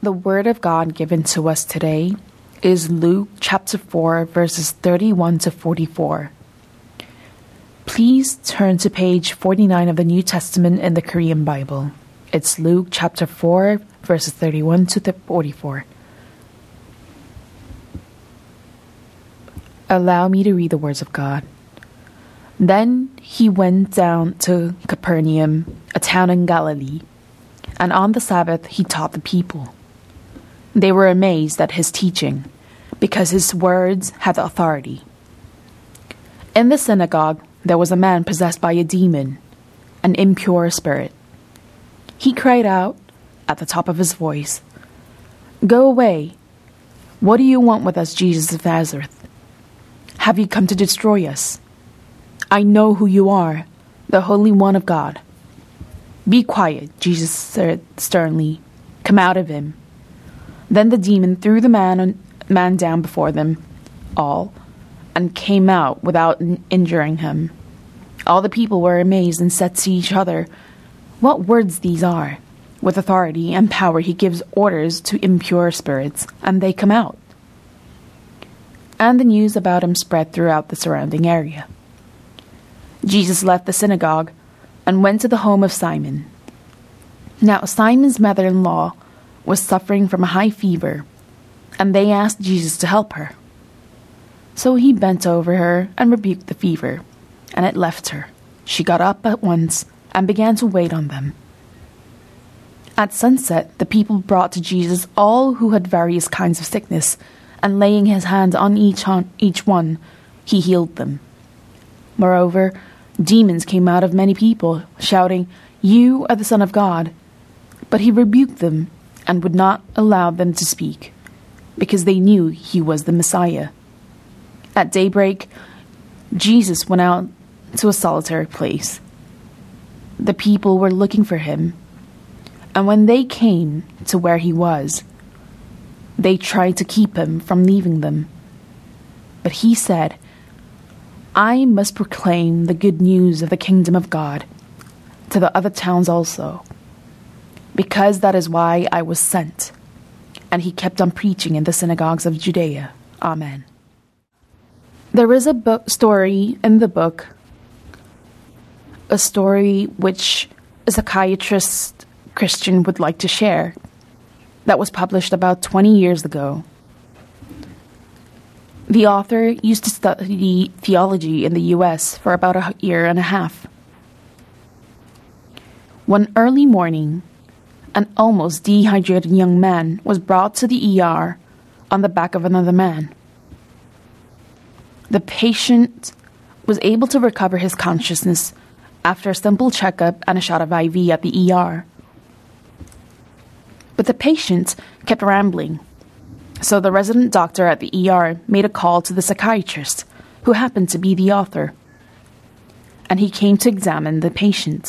The Word of God given to us today is Luke chapter 4, verses 31 to 44. Please turn to page 49 of the New Testament in the Korean Bible. It's Luke chapter 4, verses 31 to 44. Allow me to read the words of God. Then he went down to Capernaum, a town in Galilee, and on the Sabbath he taught the people. They were amazed at his teaching, because his words had authority. In the synagogue there was a man possessed by a demon, an impure spirit. He cried out at the top of his voice, "Go away! What do you want with us, Jesus of Nazareth? Have you come to destroy us? I know who you are, the Holy One of God." "Be quiet," Jesus said sternly. "Come out of him." Then the demon threw the man down before them all and came out without injuring him. All the people were amazed and said to each other, "What words these are! With authority and power he gives orders to impure spirits, and they come out." And the news about him spread throughout the surrounding area. Jesus left the synagogue and went to the home of Simon. Now Simon's mother-in-law was suffering from a high fever, and they asked Jesus to help her. So he bent over her and rebuked the fever, and it left her. She got up at once and began to wait on them. At sunset, the people brought to Jesus all who had various kinds of sickness, and laying his hands on each one, he healed them. Moreover, demons came out of many people, shouting, "You are the Son of God." But he rebuked them and would not allow them to speak, because they knew he was the Messiah. At daybreak, Jesus went out to a solitary place. The people were looking for him, and when they came to where he was, they tried to keep him from leaving them. But he said, "I must proclaim the good news of the kingdom of God to the other towns also, because that is why I was sent." And he kept on preaching in the synagogues of Judea. Amen. There is a story in the book, a story which a psychiatrist Christian would like to share, that was published about 20 years ago. The author used to study theology in the U.S. for about a year and a half. One early morning, an almost dehydrated young man was brought to the ER on the back of another man. The patient was able to recover his consciousness after a simple checkup and a shot of IV at the ER. But the patient kept rambling, so the resident doctor at the ER made a call to the psychiatrist, who happened to be the author, and he came to examine the patient.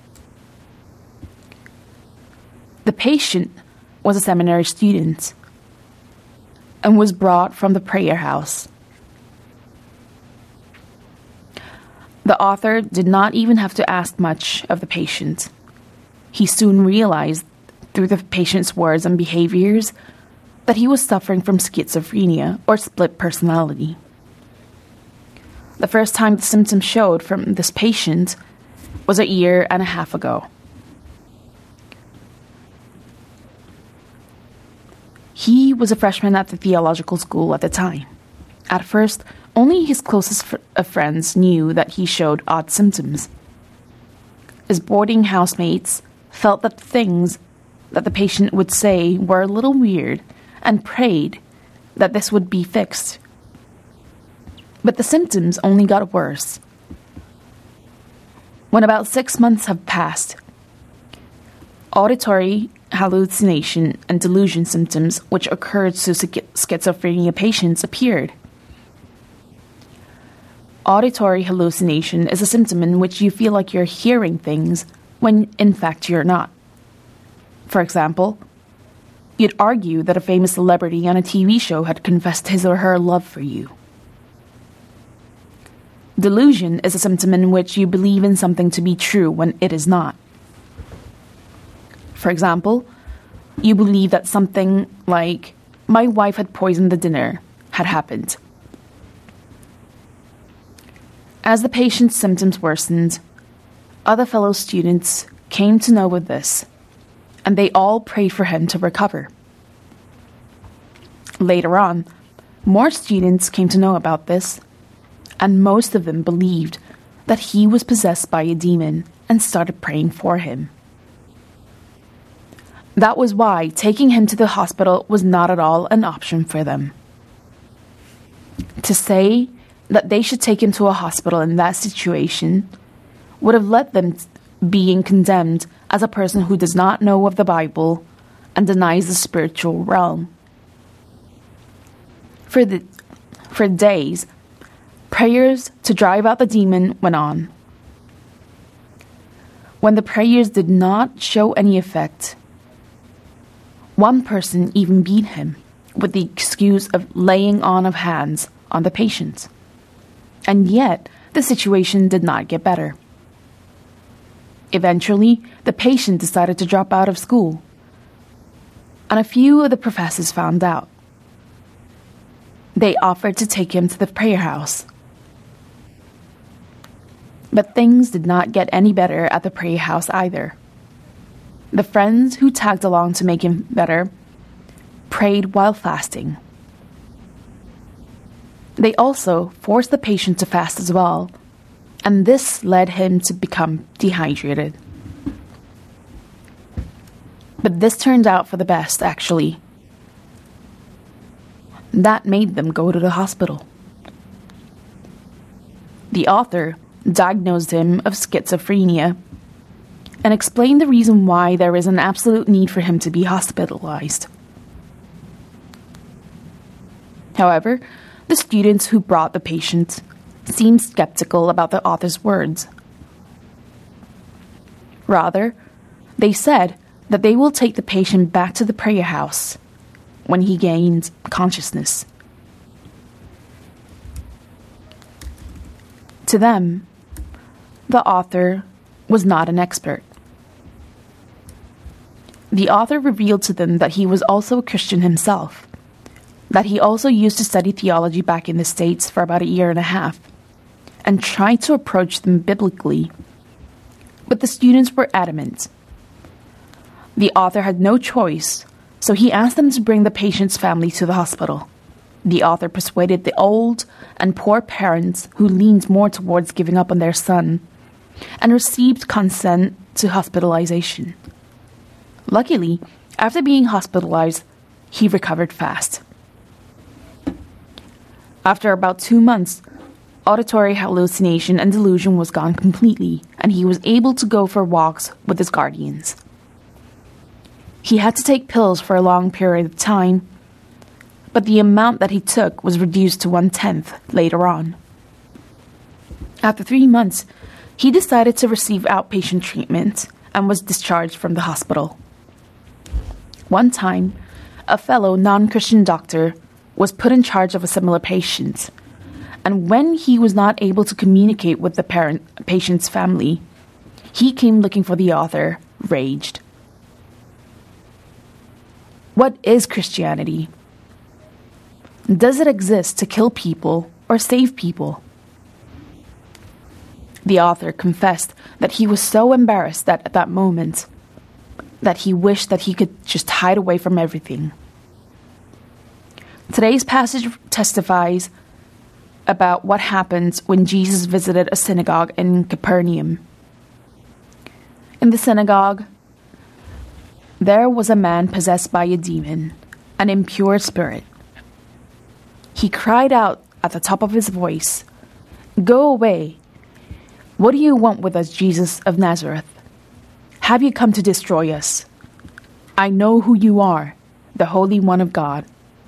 The patient was a seminary student and was brought from the prayer house. The author did not even have to ask much of the patient. He soon realized, through the patient's words and behaviors, that he was suffering from schizophrenia or split personality. The first time the symptoms showed from this patient was a year and a half ago. He was a freshman at the theological school at the time. At first, only his closest of friends knew that he showed odd symptoms. His boarding housemates felt that things that the patient would say were a little weird and prayed that this would be fixed. But the symptoms only got worse. When about 6 months have passed, auditory hallucination and delusion symptoms which occurred to schizophrenia patients appeared. Auditory hallucination is a symptom in which you feel like you're hearing things when in fact you're not. For example, you'd argue that a famous celebrity on a TV show had confessed his or her love for you. Delusion is a symptom in which you believe in something to be true when it is not. For example, you believe that something like, "My wife had poisoned the dinner," had happened. As the patient's symptoms worsened, other fellow students came to know of this, and they all prayed for him to recover. Later on, more students came to know about this, and most of them believed that he was possessed by a demon and started praying for him. That was why taking him to the hospital was not at all an option for them. To say that they should take him to a hospital in that situation would have led them being condemned as a person who does not know of the Bible and denies the spiritual realm. For days, prayers to drive out the demon went on. When the prayers did not show any effect, one person even beat him with the excuse of laying on of hands on the patient. And yet, the situation did not get better. Eventually, the patient decided to drop out of school, and a few of the professors found out. They offered to take him to the prayer house. But things did not get any better at the prayer house either. The friends who tagged along to make him better prayed while fasting. They also forced the patient to fast as well, and this led him to become dehydrated. But this turned out for the best, actually. That made them go to the hospital. The author diagnosed him of schizophrenia and explained the reason why there is an absolute need for him to be hospitalized. However, the students who brought the patient seemed skeptical about the author's words. Rather, they said that they will take the patient back to the prayer house when he gains consciousness. To them, the author was not an expert. The author revealed to them that he was also a Christian himself, that he also used to study theology back in the States for about 1.5 years, and tried to approach them biblically. But the students were adamant. The author had no choice, so he asked them to bring the patient's family to the hospital. The author persuaded the old and poor parents who leaned more towards giving up on their son, and received consent to hospitalization. Luckily, after being hospitalized, he recovered fast. After about 2 months, auditory hallucination and delusion was gone completely, and he was able to go for walks with his guardians. He had to take pills for a long period of time, but the amount that he took was reduced to 1/10 later on. After 3 months, he decided to receive outpatient treatment and was discharged from the hospital. One time, a fellow non-Christian doctor was put in charge of a similar patient, and when he was not able to communicate with the patient's family, he came looking for the author, raged. What is Christianity? Does it exist to kill people or save people? The author confessed that he was so embarrassed that at that moment that he wished that he could just hide away from everything. Today's passage testifies about what happened when Jesus visited a synagogue in Capernaum. In the synagogue, there was a man possessed by a demon, an impure spirit. He cried out at the top of his voice, "Go away! What do you want with us, Jesus of Nazareth? Have you come to destroy us? I know who you are, the Holy One of God."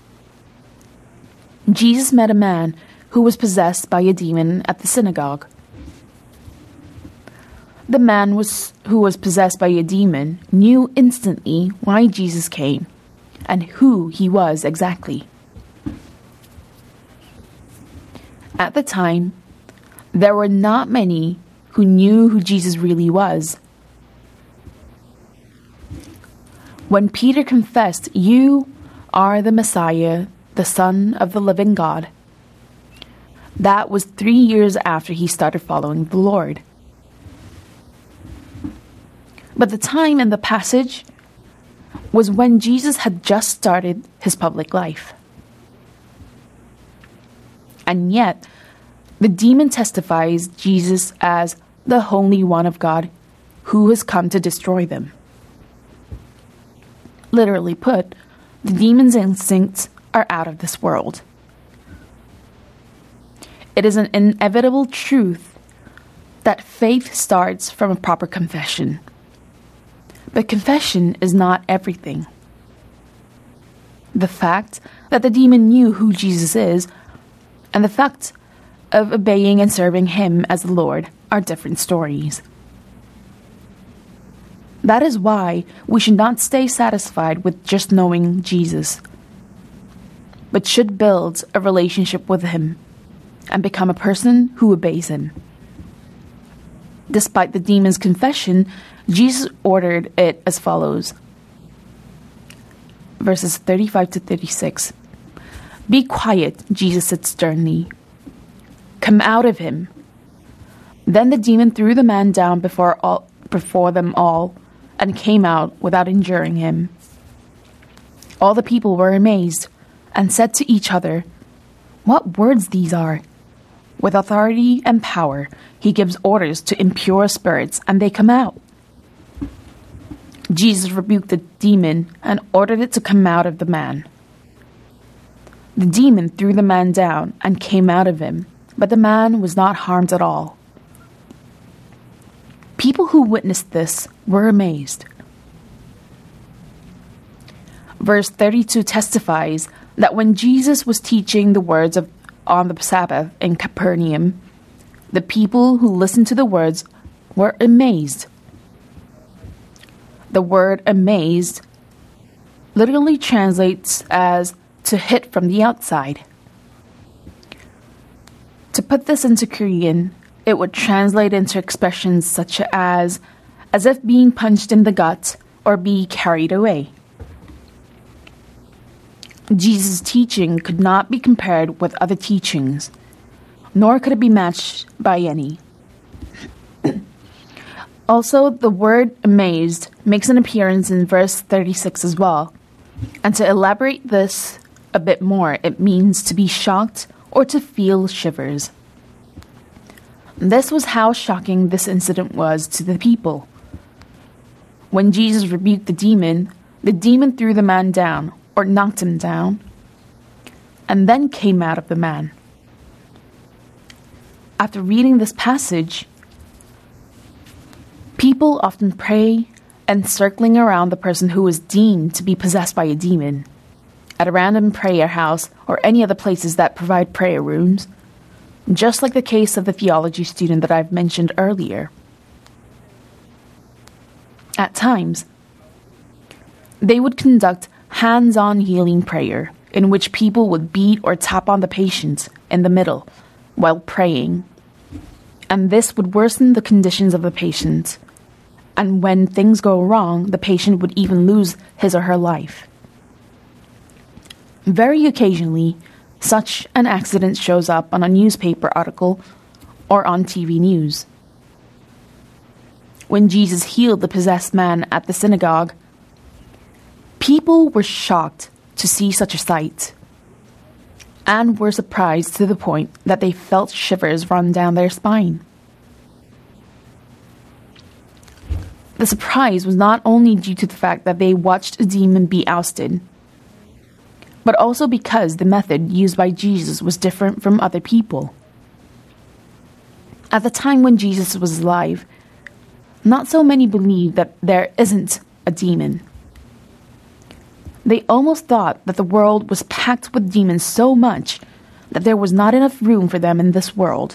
Jesus met a man who was possessed by a demon at the synagogue. The man who was possessed by a demon knew instantly why Jesus came and who he was exactly. At the time, there were not many who knew who Jesus really was. When Peter confessed, "You are the Messiah, the Son of the living God," that was 3 years after he started following the Lord. But the time in the passage was when Jesus had just started his public life. And yet, the demon testifies Jesus as the Holy One of God who has come to destroy them. Literally put, the demon's instincts are out of this world. It is an inevitable truth that faith starts from a proper confession. But confession is not everything. The fact that the demon knew who Jesus is and the fact of obeying and serving him as the Lord are different stories. That is why we should not stay satisfied with just knowing Jesus, but should build a relationship with him and become a person who obeys him. Despite the demon's confession, Jesus ordered it as follows. Verses 35 to 36. "Be quiet," Jesus said sternly. "Come out of him." Then the demon threw the man down before them all and came out without injuring him. All the people were amazed and said to each other, "What words these are!" With authority and power, he gives orders to impure spirits, and they come out. Jesus rebuked the demon and ordered it to come out of the man. The demon threw the man down and came out of him, but the man was not harmed at all. People who witnessed this were amazed. Verse 32 testifies that when Jesus was teaching the words on the Sabbath in Capernaum, the people who listened to the words were amazed. The word amazed literally translates as to hit from the outside. To put this into Korean, it would translate into expressions such as if being punched in the gut or be carried away. Jesus' teaching could not be compared with other teachings, nor could it be matched by any. Also, the word amazed makes an appearance in verse 36 as well. And to elaborate this a bit more, it means to be shocked or to feel shivers. This was how shocking this incident was to the people. When Jesus rebuked the demon threw the man down, or knocked him down, and then came out of the man. After reading this passage, people often pray encircling around the person who is deemed to be possessed by a demon at a random prayer house or any other places that provide prayer rooms, just like the case of the theology student that I've mentioned earlier. At times, they would conduct hands-on healing prayer in which people would beat or tap on the patient in the middle while praying, and this would worsen the conditions of the patient. And when things go wrong, the patient would even lose his or her life. Very occasionally, such an accident shows up on a newspaper article or on TV news. When Jesus healed the possessed man at the synagogue, people were shocked to see such a sight and were surprised to the point that they felt shivers run down their spine. The surprise was not only due to the fact that they watched a demon be ousted, but also because the method used by Jesus was different from other people. At the time when Jesus was alive, not so many believed that there isn't a demon. They almost thought that the world was packed with demons so much that there was not enough room for them in this world.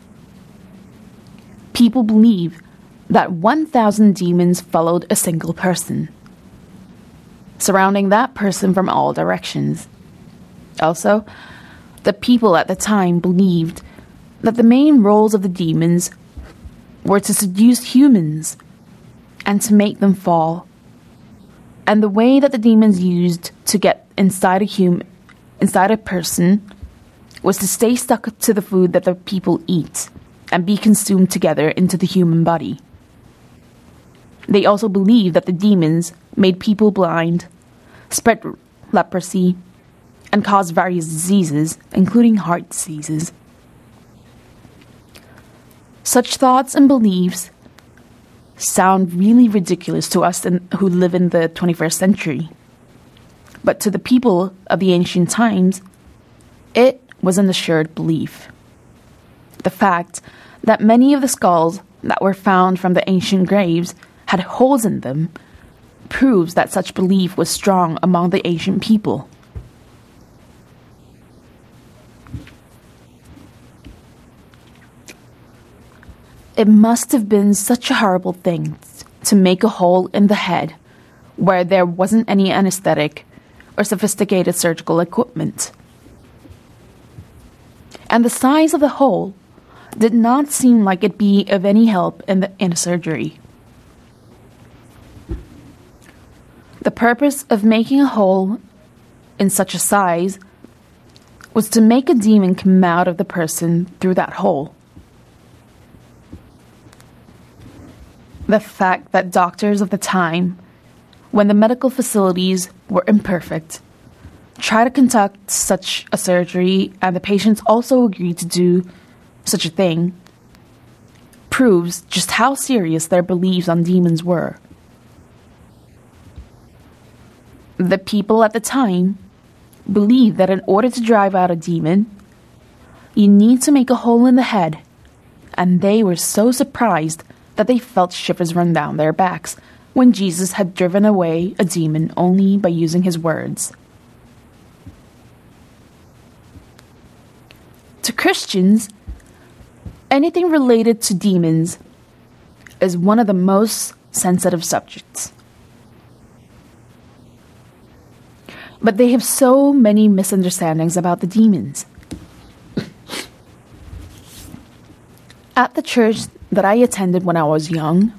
People believe that 1,000 demons followed a single person, surrounding that person from all directions. Also, the people at the time believed that the main roles of the demons were to seduce humans and to make them fall, And the way that the demons used to get inside a person, was to stay stuck to the food that the people eat and be consumed together into the human body. They also believed that the demons made people blind, spread leprosy, and caused various diseases, including heart diseases. Such thoughts and beliefs sound really ridiculous to us who live in the 21st century. But to the people of the ancient times, it was an assured belief. The fact that many of the skulls that were found from the ancient graves had holes in them proves that such belief was strong among the ancient people. It must have been such a horrible thing to make a hole in the head where there wasn't any anesthetic or sophisticated surgical equipment. And the size of the hole did not seem like it'd be of any help in a surgery. The purpose of making a hole in such a size was to make a demon come out of the person through that hole. The fact that doctors of the time, when the medical facilities were imperfect, tried to conduct such a surgery and the patients also agreed to do such a thing, proves just how serious their beliefs on demons were. The people at the time believed that in order to drive out a demon, you need to make a hole in the head, and they were so surprised that they felt shivers run down their backs when Jesus had driven away a demon only by using his words. To Christians, anything related to demons is one of the most sensitive subjects. But they have so many misunderstandings about the demons. At the church that I attended when I was young,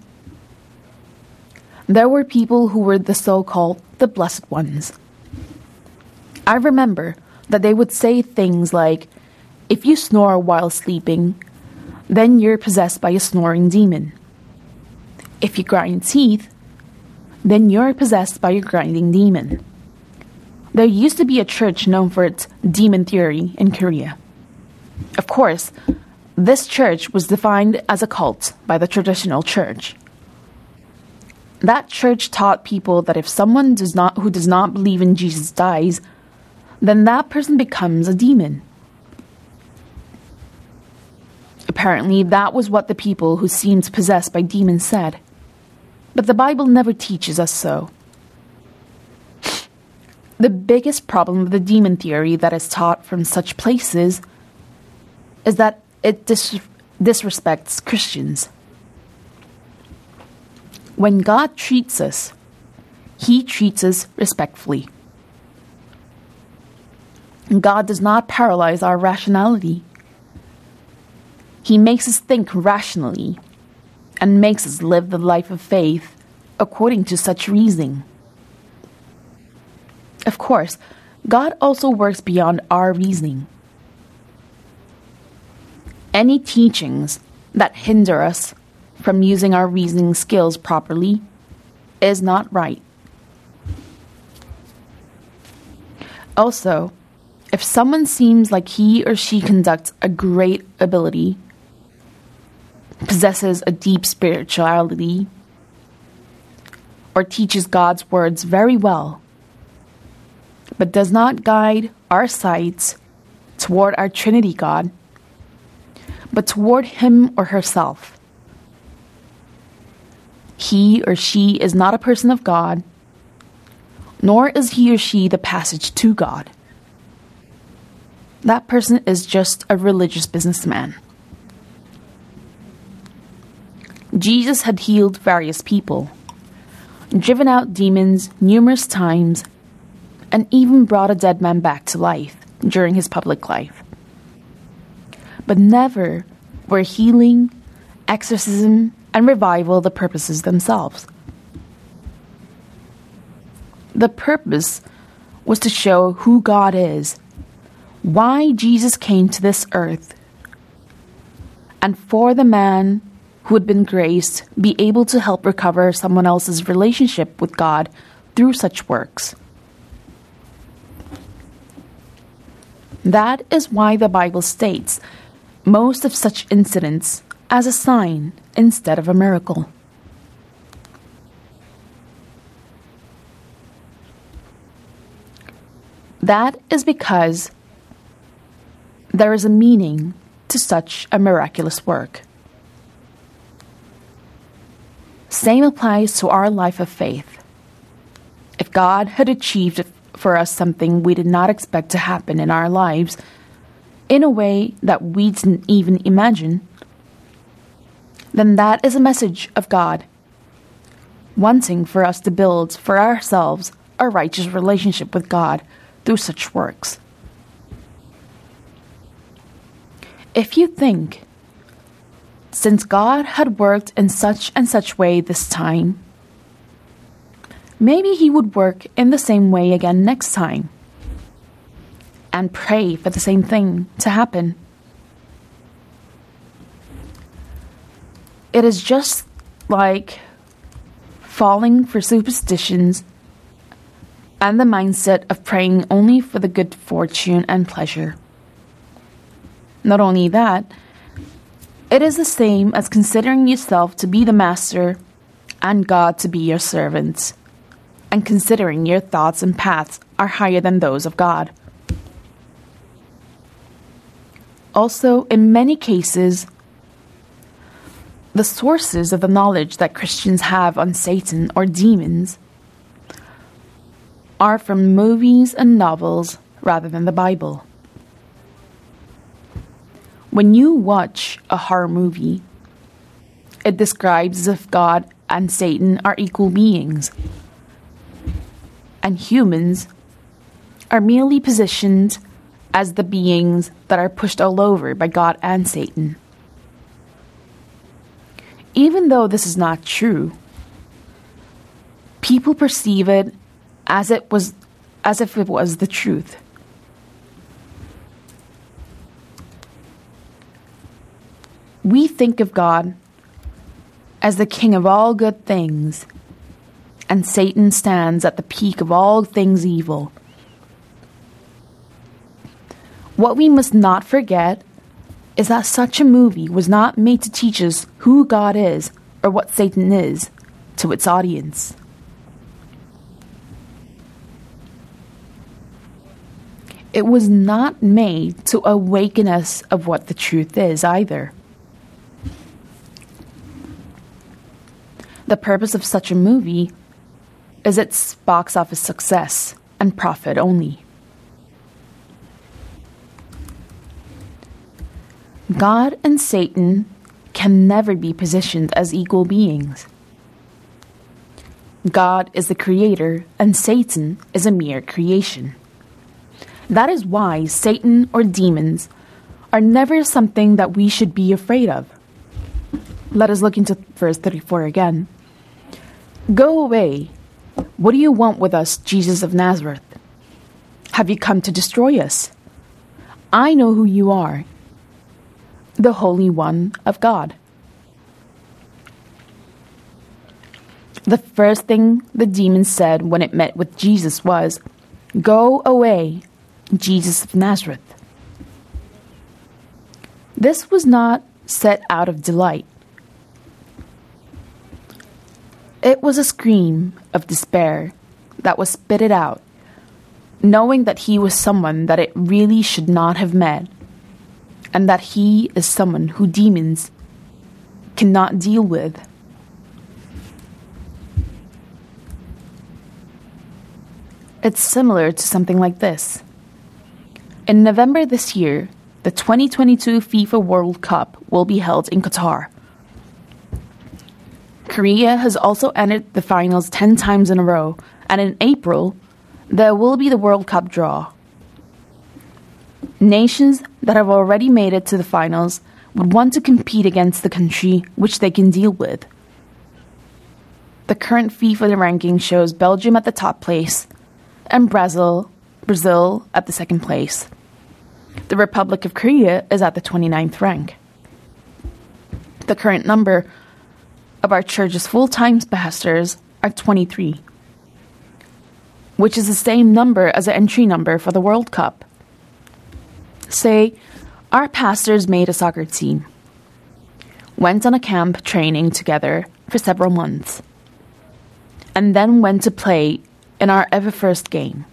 there were people who were the so-called the blessed ones. I remember that they would say things like, if you snore while sleeping, then you're possessed by a snoring demon. If you grind teeth, then you're possessed by a grinding demon. There used to be a church known for its demon theory in Korea. Of course, this church was defined as a cult by the traditional church. That church taught people that if someone who does not believe in Jesus dies, then that person becomes a demon. Apparently, that was what the people who seemed possessed by demons said. But the Bible never teaches us so. The biggest problem with the demon theory that is taught from such places is that it disrespects Christians. When God treats us, He treats us respectfully. God does not paralyze our rationality. He makes us think rationally and makes us live the life of faith according to such reasoning. Of course, God also works beyond our reasoning. Any teachings that hinder us from using our reasoning skills properly is not right. Also, if someone seems like he or she conducts a great ability, possesses a deep spirituality, or teaches God's words very well, but does not guide our sights toward our Trinity God, but toward him or herself, he or she is not a person of God, nor is he or she the passage to God. That person is just a religious businessman. Jesus had healed various people, driven out demons numerous times, and even brought a dead man back to life during his public life. But never were healing, exorcism, and revival the purposes themselves. The purpose was to show who God is, why Jesus came to this earth, and for the man who had been graced be able to help recover someone else's relationship with God through such works. That is why the Bible states most of such incidents as a sign instead of a miracle. That is because there is a meaning to such a miraculous work. Same applies to our life of faith. If God had achieved for us something we did not expect to happen in our lives in a way that we didn't even imagine, then that is a message of God, wanting for us to build for ourselves a righteous relationship with God through such works. If you think, since God had worked in such and such way this time, maybe He would work in the same way again next time, and pray for the same thing to happen. It is just like falling for superstitions and the mindset of praying only for the good fortune and pleasure. Not only that, it is the same as considering yourself to be the master and God to be your servant, and considering your thoughts and paths are higher than those of God. Also, in many cases, the sources of the knowledge that Christians have on Satan or demons are from movies and novels rather than the Bible. When you watch a horror movie, it describes as if God and Satan are equal beings, and humans are merely positioned as the beings that are pushed all over by God and Satan. Even though this is not true, people perceive it as if it was the truth. We think of God as the king of all good things, and Satan stands at the peak of all things evil. What we must not forget is that such a movie was not made to teach us who God is or what Satan is to its audience. It was not made to awaken us of what the truth is either. The purpose of such a movie is its box office success and profit only. God and Satan can never be positioned as equal beings. God is the creator and Satan is a mere creation. That is why Satan or demons are never something that we should be afraid of. Let us look into verse 34 again. Go away. What do you want with us, Jesus of Nazareth? Have you come to destroy us? I know who you are, the Holy One of God. The first thing the demon said when it met with Jesus was, Go away, Jesus of Nazareth. This was not said out of delight. It was a scream of despair that was spitted out, knowing that he was someone that it really should not have met, and that he is someone who demons cannot deal with. It's similar to something like this. In November this year, the 2022 FIFA World Cup will be held in Qatar. Korea has also entered the finals 10 times in a row, and in April, there will be the World Cup draw. Nations that have already made it to the finals would want to compete against the country which they can deal with. the current FIFA ranking shows Belgium at the top place and Brazil at the second place. The Republic of Korea is at the 29th rank. The current number of our church's full-time pastors are 23, which is the same number as the entry number for the World Cup. Say, our pastors made a soccer team, went on a camp training together for several months, and then went to play in our ever first game.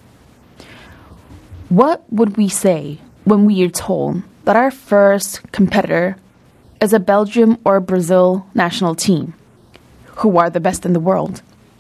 What would we say when we are told that our first competitor is a Belgium or Brazil national team, who are the best in the world?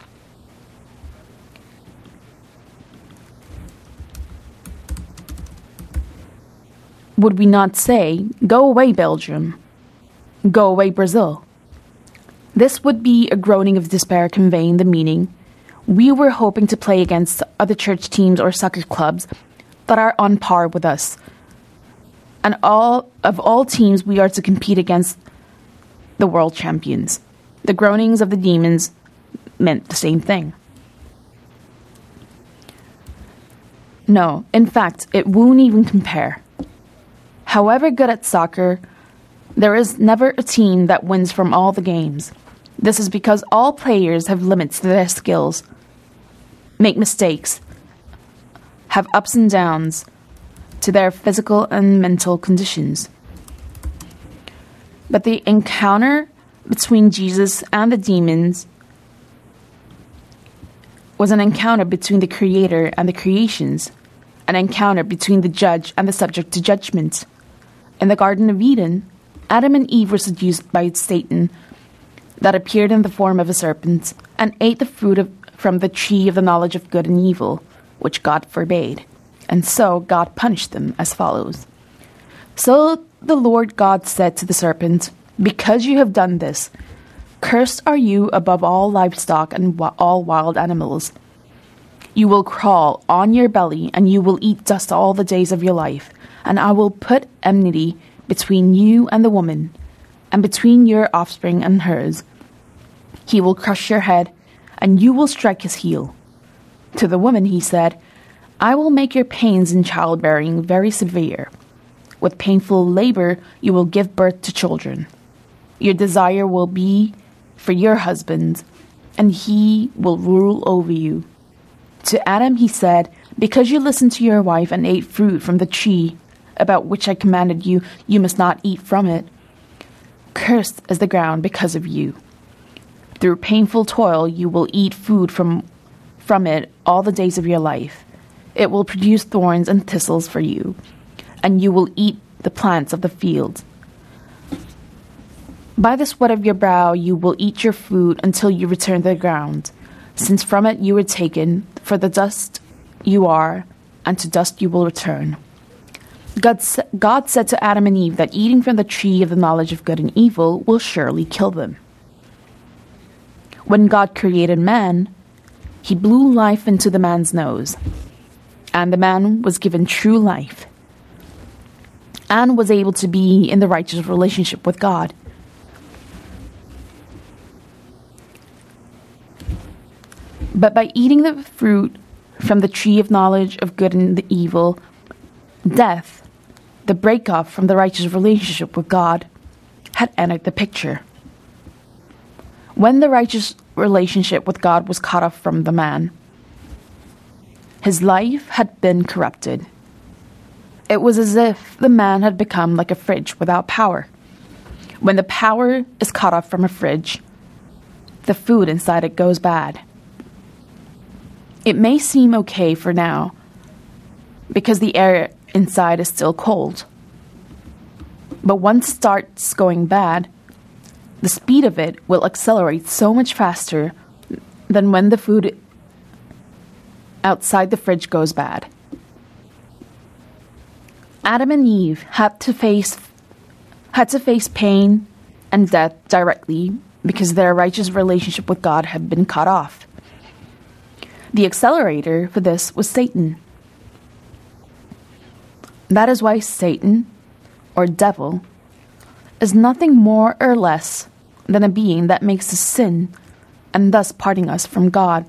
Would we not say, "Go away, Belgium. Go away, Brazil"? This would be a groaning of despair conveying the meaning. We were hoping to play against other church teams or soccer clubs that are on par with us. And of all teams, we are to compete against the world champions. The groanings of the demons meant the same thing. No, in fact, it won't even compare. However good at soccer, there is never a team that wins from all the games. This is because all players have limits to their skills, make mistakes, have ups and downs to their physical and mental conditions. But the encounter between Jesus and the demons was an encounter between the Creator and the creations, an encounter between the judge and the subject to judgment. In the Garden of Eden, Adam and Eve were seduced by Satan that appeared in the form of a serpent and ate the fruit from the tree of the knowledge of good and evil, which God forbade. And so God punished them as follows. So the Lord God said to the serpent, "Because you have done this, cursed are you above all livestock and all wild animals. You will crawl on your belly, and you will eat dust all the days of your life. And I will put enmity between you and the woman, and between your offspring and hers. He will crush your head, and you will strike his heel." To the woman he said, "I will make your pains in childbearing very severe. With painful labor you will give birth to children. Your desire will be for your husband, and he will rule over you." To Adam he said, "Because you listened to your wife and ate fruit from the tree about which I commanded you, you must not eat from it. Cursed is the ground because of you. Through painful toil you will eat food from it all the days of your life. It will produce thorns and thistles for you, and you will eat the plants of the field. By the sweat of your brow you will eat your food until you return to the ground, since from it you were taken, for the dust you are, and to dust you will return." God said to Adam and Eve that eating from the tree of the knowledge of good and evil will surely kill them. When God created man, he blew life into the man's nose, and the man was given true life and was able to be in the righteous relationship with God. But by eating the fruit from the tree of knowledge of good and the evil, death, the break-off from the righteous relationship with God, had entered the picture. When the righteous relationship with God was cut off from the man, his life had been corrupted. It was as if the man had become like a fridge without power. When the power is cut off from a fridge, the food inside it goes bad. It may seem okay for now, because the air inside is still cold. But once it starts going bad, the speed of it will accelerate so much faster than when the food outside the fridge goes bad. Adam and Eve had to face pain and death directly because their righteous relationship with God had been cut off. The accelerator for this was Satan. That is why Satan, or devil, is nothing more or less than a being that makes the sin and thus parting us from God.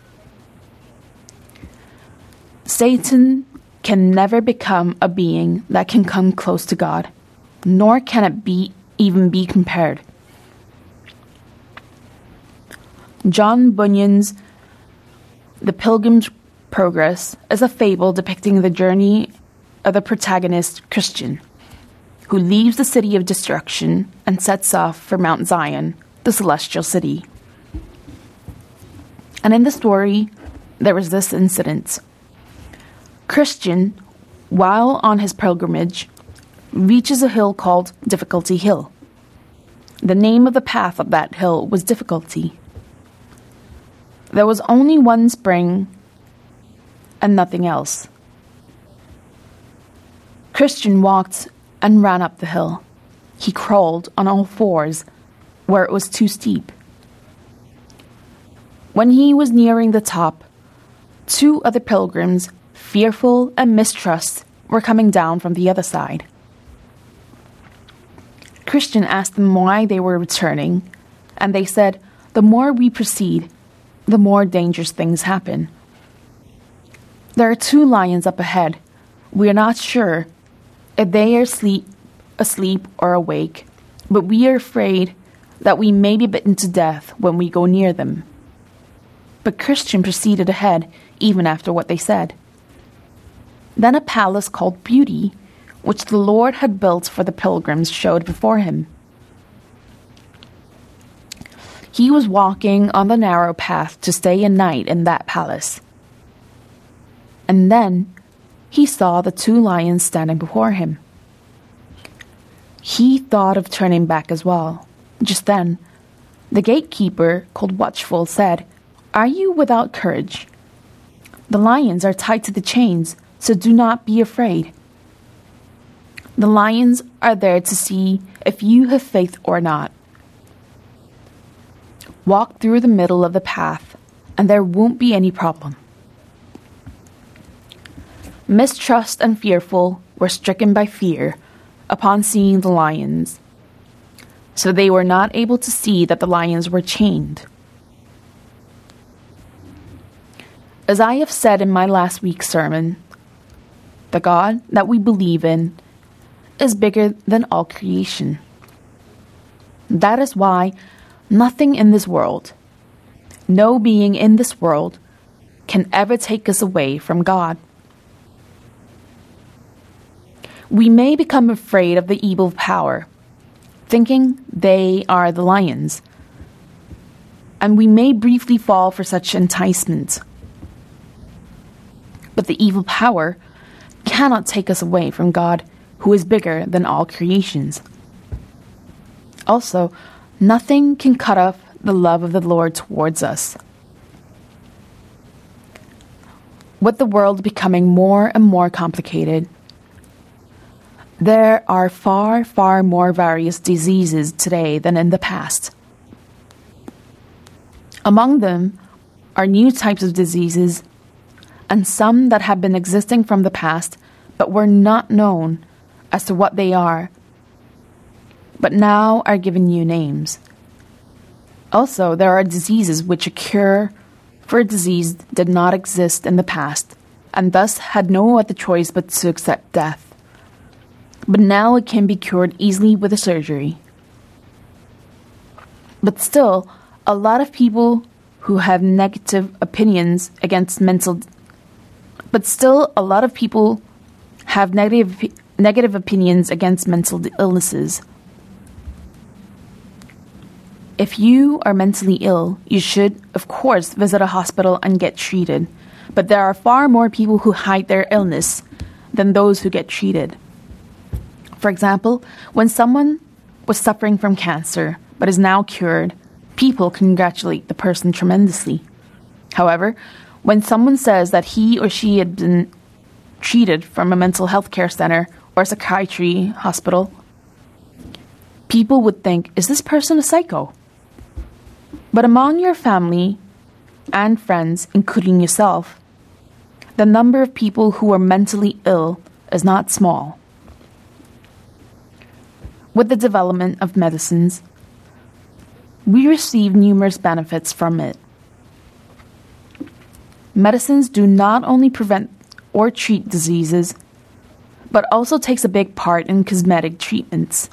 Satan can never become a being that can come close to God, nor can it even be compared. John Bunyan's The Pilgrim's Progress is a fable depicting the journey of the protagonist, Christian, who leaves the city of destruction and sets off for Mount Zion, the celestial city. And in the story, there was this incident. Christian, while on his pilgrimage, reaches a hill called Difficulty Hill. The name of the path up that hill was Difficulty. There was only one spring and nothing else. Christian walked and ran up the hill. He crawled on all fours where it was too steep. When he was nearing the top, 2 other pilgrims, fearful and mistrust, were coming down from the other side. Christian asked them why they were returning, and they said, "The more we proceed, the more dangerous things happen. There are 2 lions up ahead. We are not sure if they are asleep or awake, but we are afraid that we may be bitten to death when we go near them." But Christian proceeded ahead, even after what they said. Then a palace called Beauty, which the Lord had built for the pilgrims, showed before him. He was walking on the narrow path to stay a night in that palace. And then he saw the 2 lions standing before him. He thought of turning back as well. Just then, the gatekeeper, called Watchful, said, "Are you without courage? The lions are tied to the chains, so do not be afraid. The lions are there to see if you have faith or not. Walk through the middle of the path, and there won't be any problem." Mistrust and Fearful were stricken by fear upon seeing the lions, so they were not able to see that the lions were chained. As I have said in my last week's sermon, the God that we believe in is bigger than all creation. That is why nothing in this world, no being in this world, can ever take us away from God. We may become afraid of the evil power, thinking they are the lions, and we may briefly fall for such enticement. But the evil power cannot take us away from God, who is bigger than all creations. Also, nothing can cut off the love of the Lord towards us. With the world becoming more and more complicated, there are far, far more various diseases today than in the past. Among them are new types of diseases, and some that have been existing from the past but were not known as to what they are, but now are given new names. Also, there are diseases which a cure for a disease did not exist in the past, and thus had no other choice but to accept death. But now it can be cured easily with a surgery. But still, a lot of people who have negative opinions against negative opinions against mental illnesses. If you are mentally ill, you should, of course, visit a hospital and get treated. But there are far more people who hide their illness than those who get treated. For example, when someone was suffering from cancer but is now cured, people congratulate the person tremendously. However, when someone says that he or she had been treated from a mental health care center or a psychiatry hospital, people would think, is this person a psycho? But among your family and friends, including yourself, the number of people who are mentally ill is not small. With the development of medicines, we receive numerous benefits from it. Medicines do not only prevent or treat diseases, but also takes a big part in cosmetic treatments.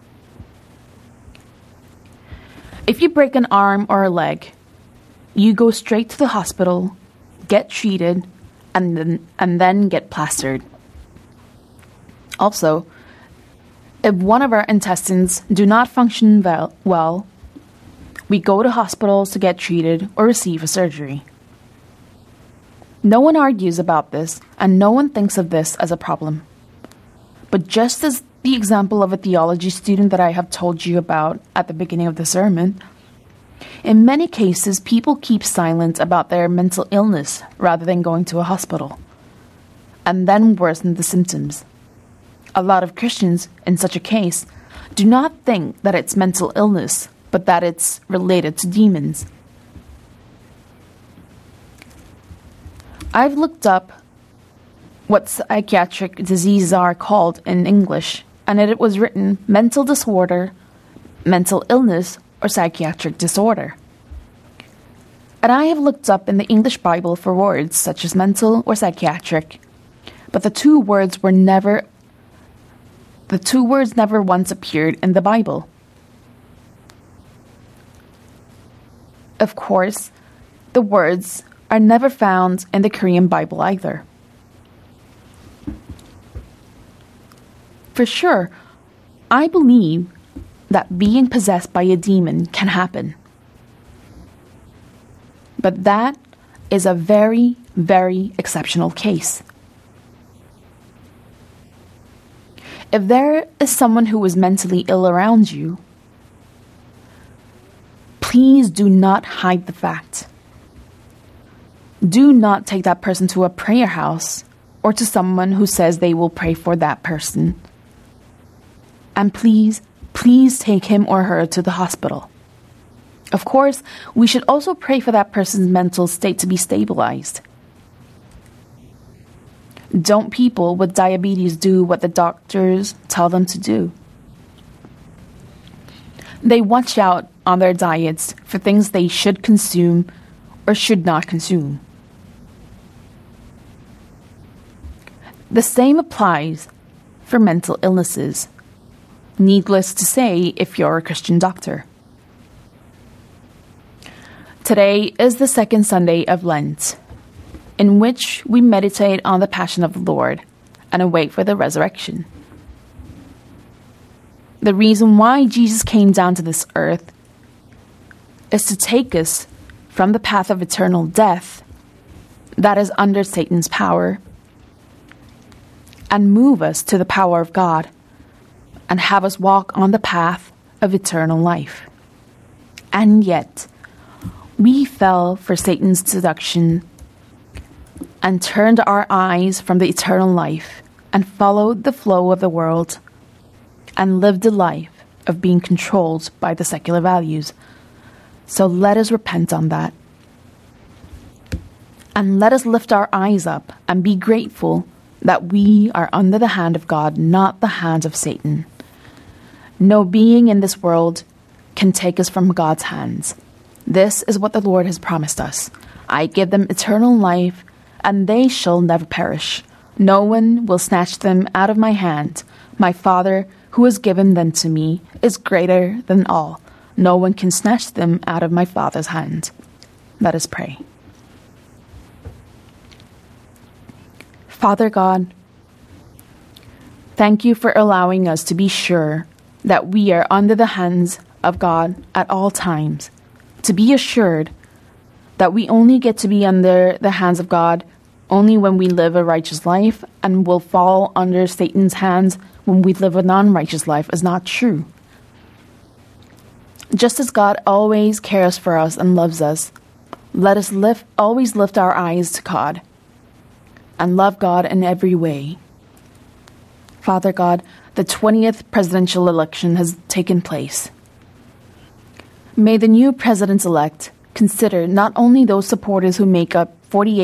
If you break an arm or a leg, you go straight to the hospital, get treated, and then get plastered. Also, if one of our intestines do not function well, we go to hospitals to get treated or receive a surgery. No one argues about this, and no one thinks of this as a problem. But just as the example of a theology student that I have told you about at the beginning of the sermon, in many cases, people keep silent about their mental illness rather than going to a hospital, and then worsen the symptoms. A lot of Christians, in such a case, do not think that it's mental illness, but that it's related to demons. I've looked up what psychiatric diseases are called in English, and it was written mental disorder, mental illness, or psychiatric disorder. And I have looked up in the English Bible for words such as mental or psychiatric, but the two words never once appeared in the Bible. Of course, the words are never found in the Korean Bible either. For sure, I believe that being possessed by a demon can happen. But that is a very, very exceptional case. If there is someone who is mentally ill around you, please do not hide the fact. Do not take that person to a prayer house or to someone who says they will pray for that person. And please take him or her to the hospital. Of course, we should also pray for that person's mental state to be stabilized. Don't people with diabetes do what the doctors tell them to do? They watch out on their diets for things they should consume or should not consume. The same applies for mental illnesses. Needless to say, if you're a Christian doctor. Today is the second Sunday of Lent, in which we meditate on the Passion of the Lord and await for the resurrection. The reason why Jesus came down to this earth is to take us from the path of eternal death that is under Satan's power and move us to the power of God and have us walk on the path of eternal life. And yet, we fell for Satan's seduction and turned our eyes from the eternal life and followed the flow of the world and lived a life of being controlled by the secular values. So let us repent on that. And let us lift our eyes up and be grateful that we are under the hand of God, not the hand of Satan. No being in this world can take us from God's hands. This is what the Lord has promised us. I give them eternal life, and they shall never perish. No one will snatch them out of my hand. My Father, who has given them to me, is greater than all. No one can snatch them out of my Father's hand. Let us pray. Father God, thank you for allowing us to be sure that we are under the hands of God at all times, to be assured that we only get to be under the hands of God only when we live a righteous life and will fall under Satan's hands when we live a non-righteous life is not true. Just as God always cares for us and loves us, let us always lift our eyes to God and love God in every way. Father God, the 20th presidential election has taken place. May the new president-elect consider not only those supporters who make up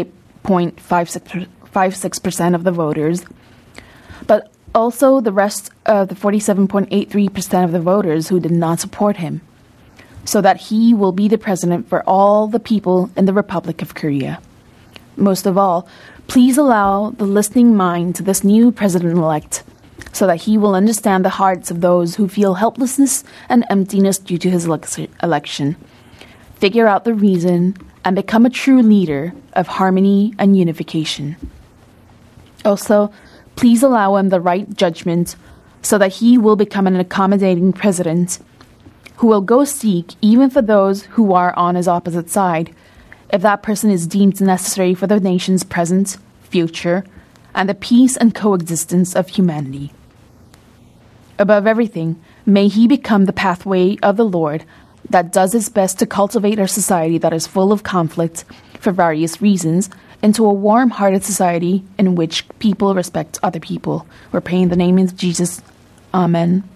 48.56% of the voters, but also the rest of the 47.83% of the voters who did not support him. so that he will be the president for all the people in the Republic of Korea. Most of all, please allow the listening mind to this new president-elect, so that he will understand the hearts of those who feel helplessness and emptiness due to his election, figure out the reason, and become a true leader of harmony and unification. Also, please allow him the right judgment, so that he will become an accommodating president who will go seek even for those who are on his opposite side, if that person is deemed necessary for the nation's present, future, and the peace and coexistence of humanity. Above everything, may he become the pathway of the Lord that does its best to cultivate a society that is full of conflict for various reasons into a warm-hearted society in which people respect other people. We're praying in the name of Jesus. Amen.